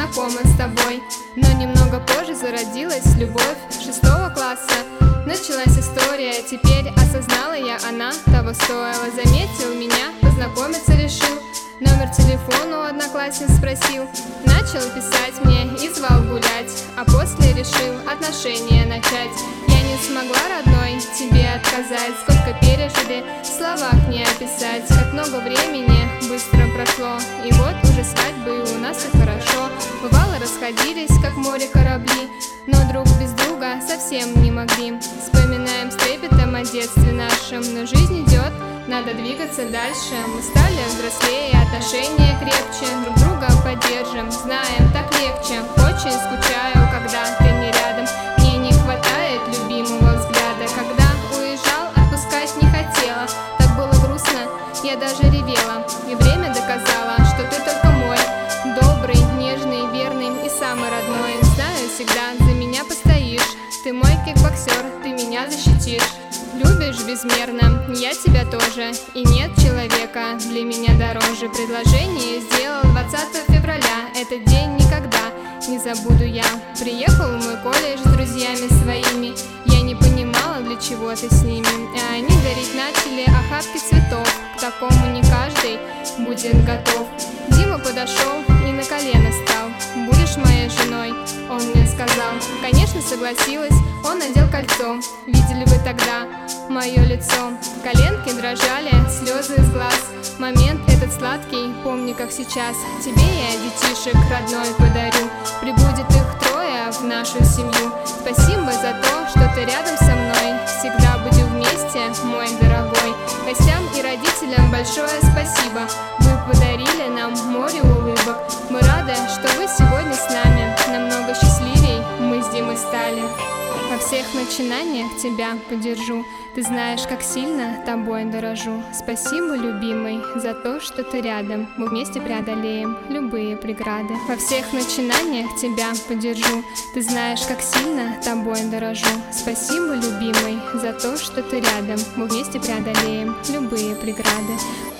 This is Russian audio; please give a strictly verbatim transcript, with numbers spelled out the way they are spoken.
знакома с тобой. Но немного позже зародилась любовь шестого класса. Началась история, теперь осознала я, она того стоила. Заметил меня, познакомиться решил, номер телефона у одноклассниц спросил. Начал писать мне и звал гулять, а после решил отношения начать. Я не смогла, родной, тебе отказать. Сколько пережили, в словах не описать. Как много времени быстро прошло, и вот уже свадьбы у нас и хорошо. Бывало, расходились, как море корабли, но друг без друга совсем не могли. Вспоминаем с трепетом о детстве нашем, но жизнь идет, надо двигаться дальше. Мы стали взрослее, отношения крепче, друг друга поддержим, знаем, так легче. Очень скучаю, когда ты не рядом, мне не хватает любимого взгляда. Когда уезжал, отпускать не хотела, так было грустно, я даже ревела. И время доказало, что ты только мой, добрый, нежный, верный и самый родной. Знаю, всегда за меня постоишь, ты мой кикбоксер, ты меня защитишь. Любишь безмерно, я тебя тоже, и нет человека для меня дороже. Предложение сделал двадцатого февраля, этот день никогда не забуду я. Приехал в мой колледж с друзьями своими, я не понимала, для чего ты с ними. А они дарить начали охапки цветов, к такому не каждый будет готов. Дима подошел и на колено стал. Будешь моей женой? Он мне сказал. Конечно, согласилась, он надел кольцо. Видели вы тогда мое лицо? Коленки дрожали, слезы из глаз. Момент этот сладкий, помни как сейчас. Тебе я детишек родной подарю, прибудет их трое в нашу семью. Спасибо за то, что ты рядом со мной, всегда будем вместе, мой дорогой. Гостям и родителям большое спасибо, вы подарили нам море улыбок. Мы рады, что вы сегодня с нами, намного счастливей мы с Димой стали. Во всех начинаниях тебя поддержу, ты знаешь, как сильно тобой дорожу. Спасибо, любимый, за то, что ты рядом, мы вместе преодолеем любые преграды. Во всех начинаниях тебя поддержу, ты знаешь, как сильно тобой дорожу. Спасибо, любимый, за то, что ты рядом, мы вместе преодолеем любые преграды.